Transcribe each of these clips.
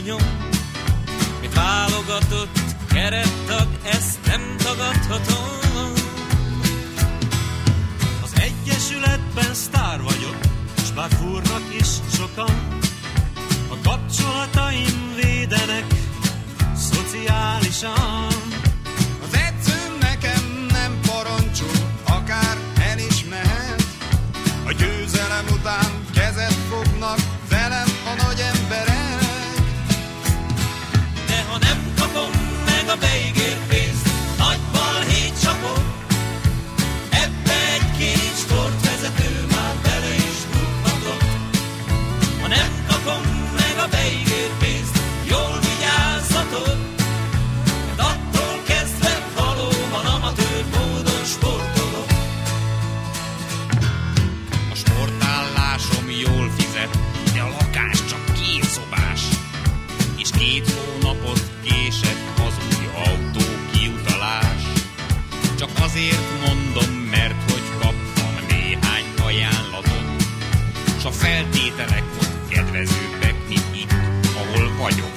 nyom, mit válogatott kerettag, ezt nem tagadhatom. Az egyesületben sztár vagyok, s bár fúrnak is sokan, a kapcsolataim védenek szociálisan. Az edzőm nekem nem parancsol, akár el is mehet. A győzelem után kezet fognak velem a nagy emberek. De ha nem kapom meg a beígért pénzt, nagy balhét csapok, ebbe egy-két sportvezető már bele is rúghatott. Ha nem kapom meg a beígért pénzt, jól vigyázzatok, mert attól kezdve valóban amatőr módon sportolok. A sportállásom jól fizet, de a lakás csak 2 szobás. És 2 hónapot késett az új autó kiutalás. Csak azért mondom, mert hogy kaptam néhány ajánlatot, s a feltételek ott kedvezőbbek, mint itt, ahol vagyok.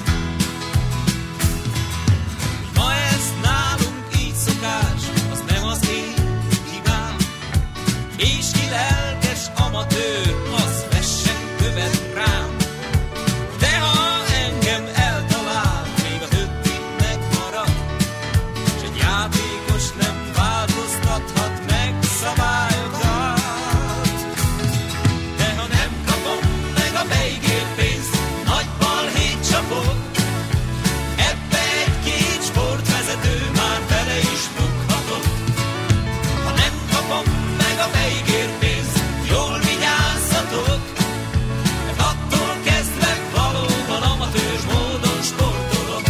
Ma ez nálunk így szokás, az nem az én hibám, és ki lelkes amatőr, az vessen követ rám. De ha engem eltalál, még a többi megmarad, s egy játékos nem változtathat meg szabályokat. De ha nem kapom meg a beígért pénzt, nagy balhét csapok, ebbe egy-két sportvezető már bele is rúghatott. Ha nem kapom meg a beígért pénzt, jól vigyázzatok, mert attól kezdve valóban amatőr módon sportolok.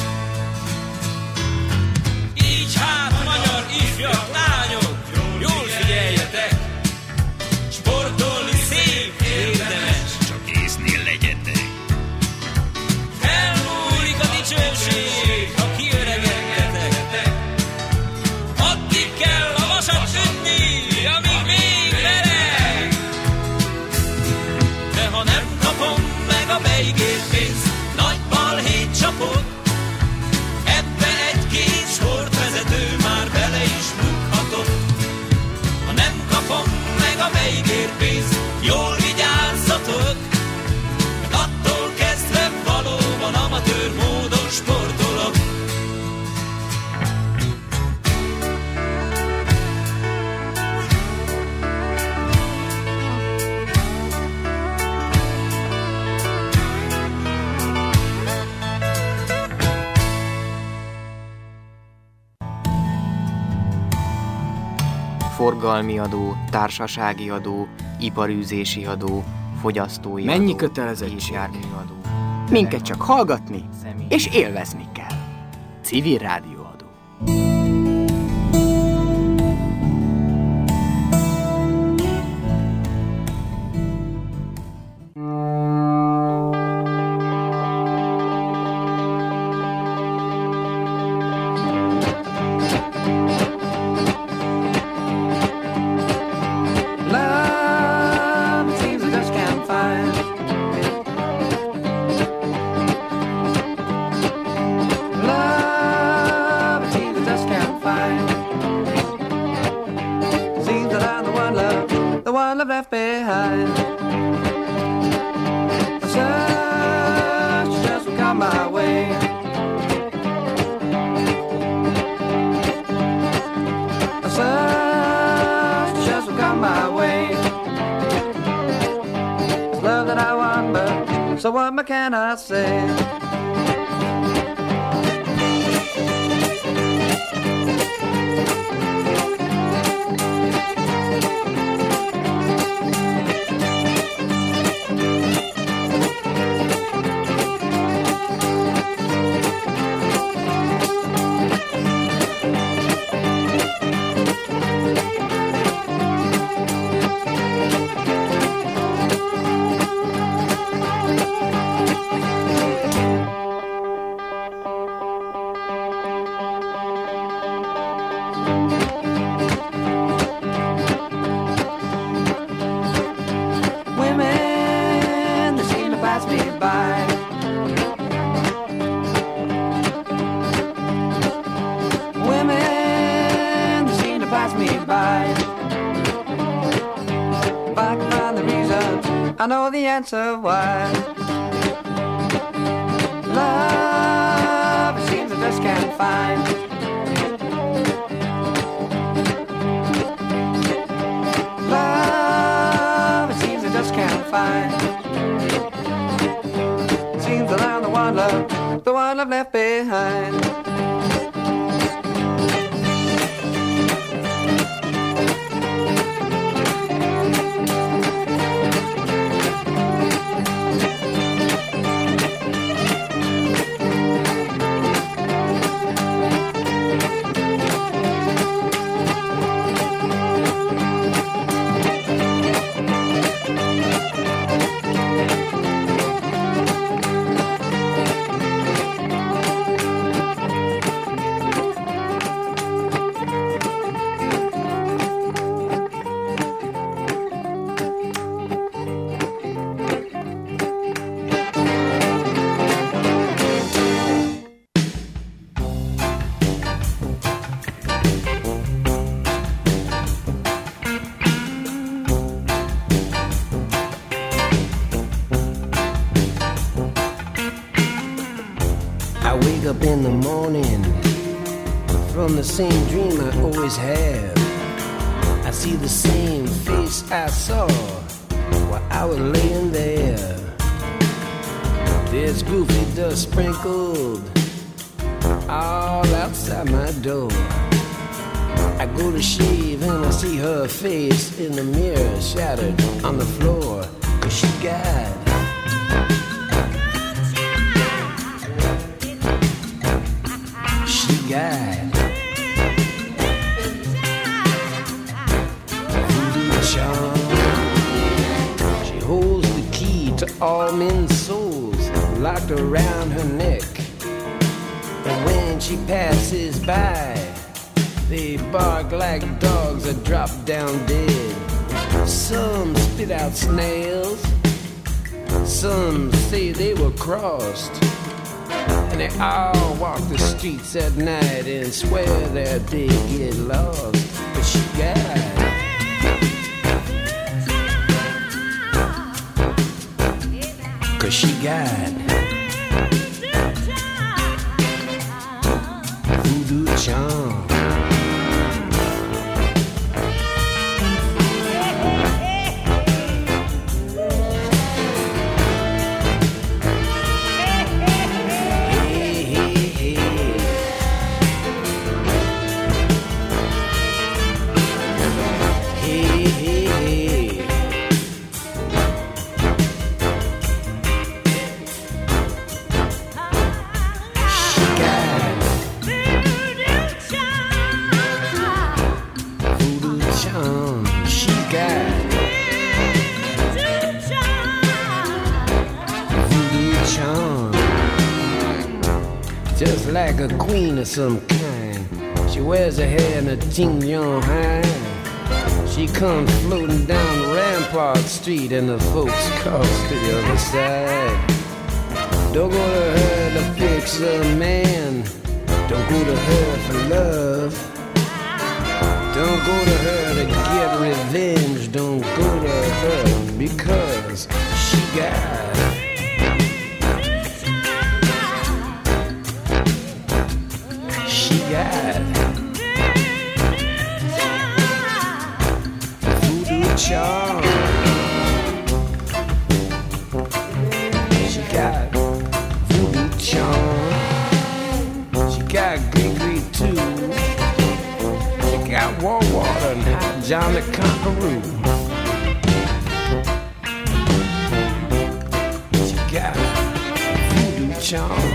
Így hát, magyar ifjak, lányok, jól figyeljetek, sportolni szép, érdemes, Csak észnél legyetek. felmúlik a dicsőség, ha kiöregedtek. Addig kell a vasat ütni, amíg még mereg. De ha nem kapom meg a beígért pénzt, nagy balhét csapok, ebbe egy-két sportvezető már bele is rúghatott. Ha nem kapom meg a beígért pénzt, jól vigyázzatok, mert attól kezdve valóban amatőr módon sportolok. Forgalmi adó, társasági adó, iparűzési adó, fogyasztói Mennyi adó, kötelezettség? és járműadó. Minket csak hallgatni Személy- és élvezni kell. Civil rádióadó. Love, it seems I just can't find. Love, it seems I just can't find. Seems that I'm the one love left behind. A search just will come my way. A search just will come my way. It's love that I want, but so what more can I say? I know the answer why. Love, it seems I just can't find. Love, it seems I just can't find. Seems that I'm the one love left behind. Up in the morning from the same dream I always have. I see the same face I saw while I was laying there. There's goofy dust sprinkled all outside my door. I go to shave and I see her face in the mirror shattered on the floor. 'Cause she got voodoo charm. She holds the key to all men's souls locked around her neck. And when she passes by, they bark like dogs that drop down dead. Some spit out snails, some say they were crossed. And they all walk the streets at night and swear that they get lost. But she got voodoo charm. Just like a queen of some kind, she wears her hair in a ting-yong high. She comes floating down Rampart Street and the folks cross to the other side. Don't go to her to fix a man, don't go to her for love. Don't go to her to get revenge, don't go to her because she got voodoo charm. She got voodoo charm. She got Gregory too. She got Water and Hot John the Conqueror. She got voodoo charm.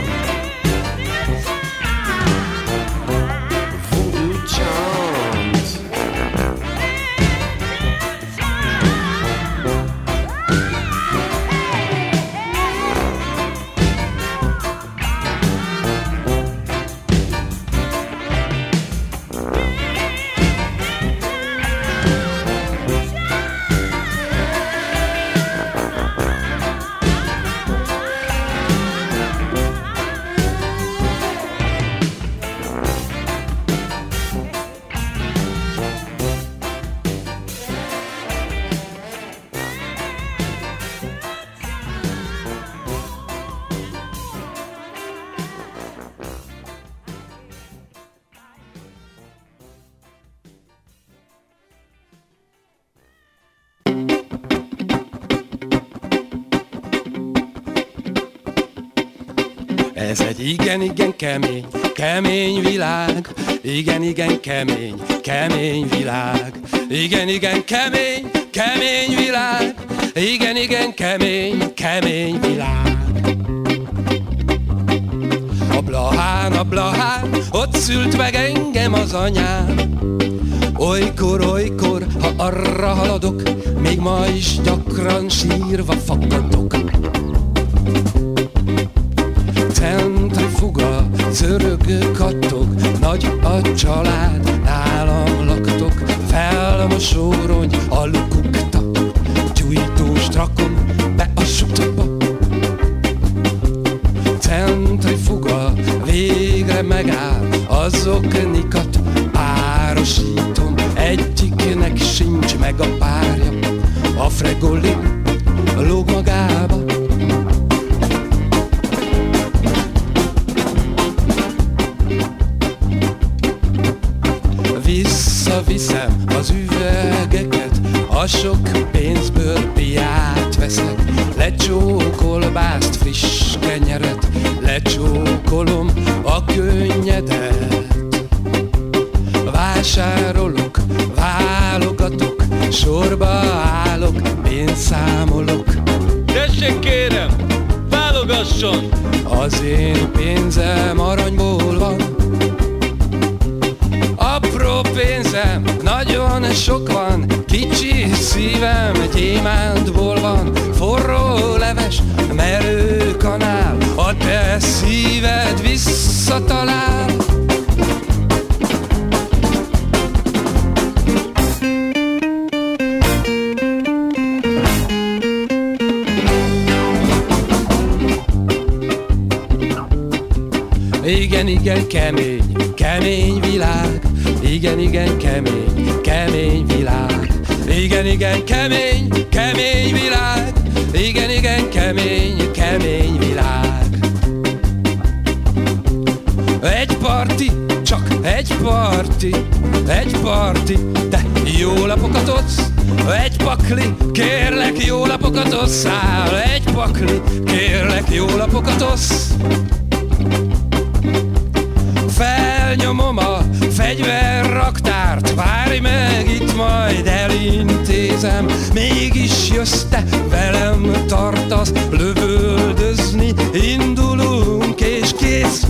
Ez egy igen kemény, kemény világ. Igen kemény világ. Igen kemény, kemény világ. Igen kemény világ. A Blahán, ott szült meg engem az anyám. Olykor, ha arra haladok, még ma is gyakran sírva fakadok. Centrifuga, zörög kattog, nagy a család, nálam laktok. Felmosórony, a lukukta, gyújtóst rakom be a sutba. Centrifuga, végre megáll, azoknikat párosítom. Egyiknek sincs meg a párja, a Fregoli lóg magába. Visszaviszem az üvegeket, a sok pénzből piát veszek. Lecsókolbászt, friss kenyeret, lecsókolom a könnyedet. Vásárolok, válogatok, sorba állok, pénzszámolok. Tessék kérem, válogasson! Az én pénzem aranyból van. Apró pénzem, nagyon sok van. Kicsi szívem, gyémántból van. Forró leves, merő kanál, a te szíved visszatalál. Igen, kemény világ. Igen, kemény világ. Igen, kemény világ. Igen, kemény világ. Egy parti, csak egy parti, te jó lapokat adsz. Egy pakli, kérlek jó lapokat osszál. Egy pakli, kérlek jó lapokat osz. Felnyomom a fegyverraktárt, várj meg, itt majd elintézem. Mégis jössz te, velem tartasz, lövöldözni indulunk és kész.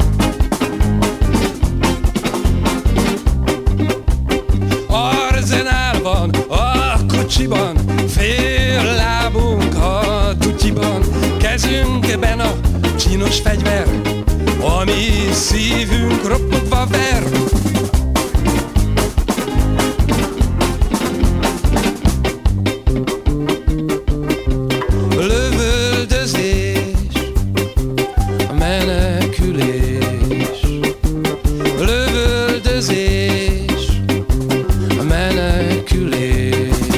Arzenál van a kocsiban, fél lábunk a tutyiban. Kezünkben a csinos fegyver, ami szívünk ropogva ver. Lövöldözés, menekülés. Lövöldözés, menekülés.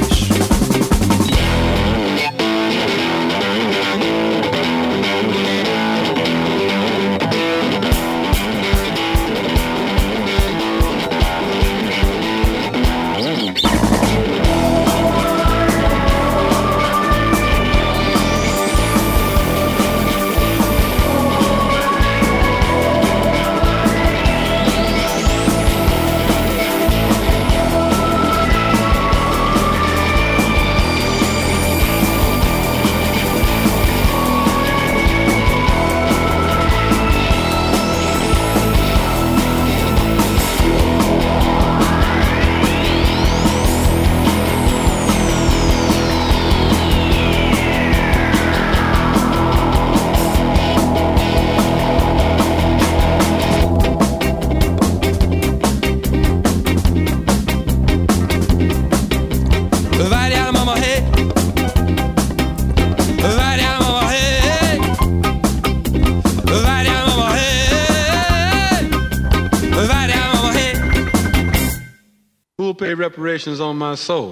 Pay reparations on my soul.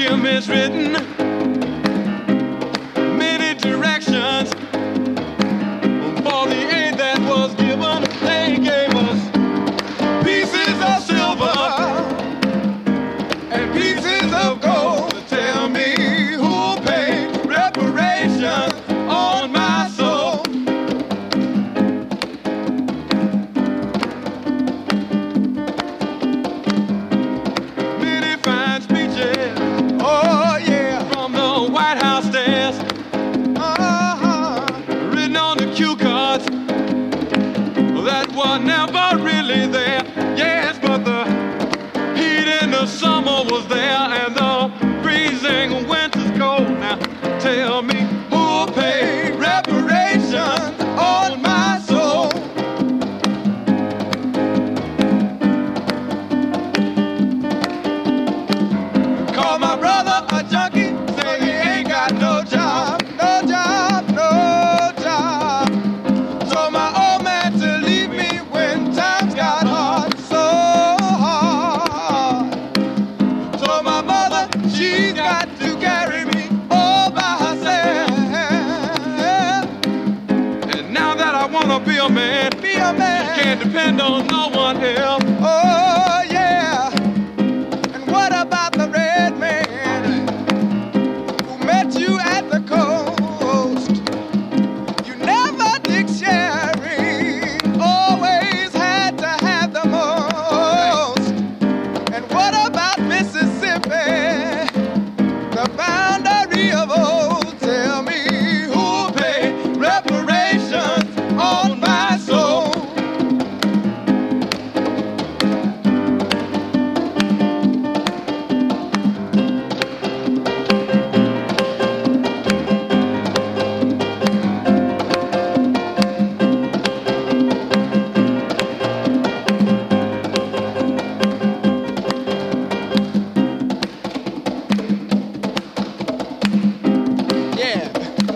him is written many directions. For the aid that was given, they gave us pieces of silver and pieces of gold. Tell me who'll pay reparations on my soul. Many fine speeches, oh yeah, from the White House stairs, written on the cue cards that were never really there. Yes, but the heat in the summer was there and the freezing winter's cold. Now tell me who'll pay reparations on my soul. Call my brother a junkie, say he ain't got no job, no job, no job. Told my old man to leave me when times got hard, so hard. Told my mother she's got to carry me all by herself. And now that I wanna be a man, can't depend on no one else. Oh yeah. And what about the red man who met you at the coast? You never did sharing, always had to have the most. And what about Mississippi, the boundary of old? Tell me who'll pay reparations on my soul. Yeah.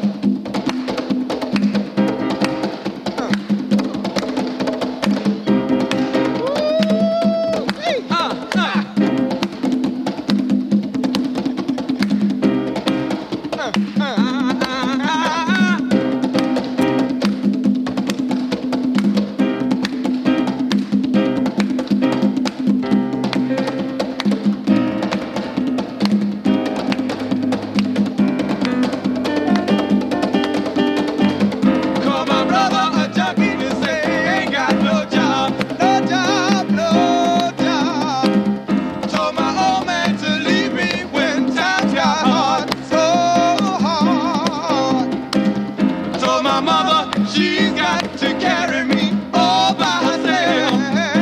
Call my brother a junkie to say he ain't got no job, no job, no job. Told my old man to leave me when times got hard, so hard. Told my mother she's got to carry me all by herself.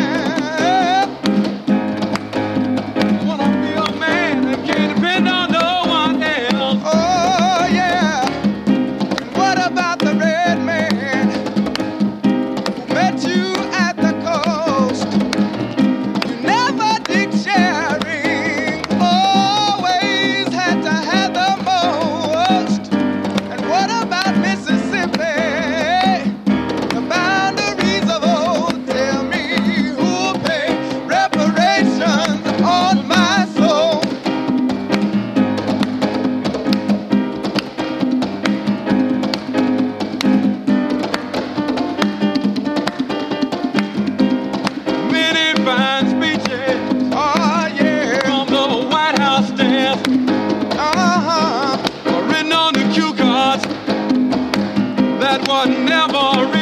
Wanna be a man and can't depend on no one else. Oh yeah. What about the red man who met you at the coast? You never did sharing, always had to have the most. And what about Mississippi, the boundaries of old? Tell me who'll pay reparations on my soul. Many fine speeches, oh yeah, from the White House stairs, written on the cue cards that were never